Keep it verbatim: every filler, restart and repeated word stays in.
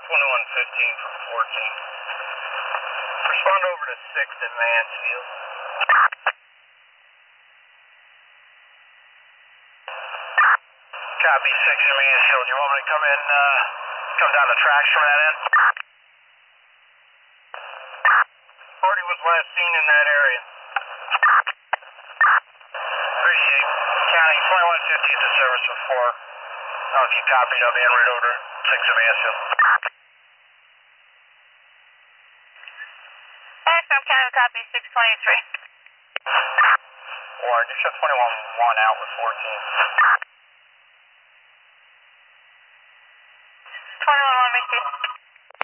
twenty-one fifteen from fourteen. Respond over to sixth at Mansfield. Copy, six in Mansfield. You want me to come in, uh, come down the tracks from that end? Party was last seen in that area. Appreciate it. County, twenty-one fifty is the service for four. I don't know if you copied, I'll be en route over to six in Mansfield. Axum County, copy, six twenty-three. Warren, you shut twenty-one one out with fourteen.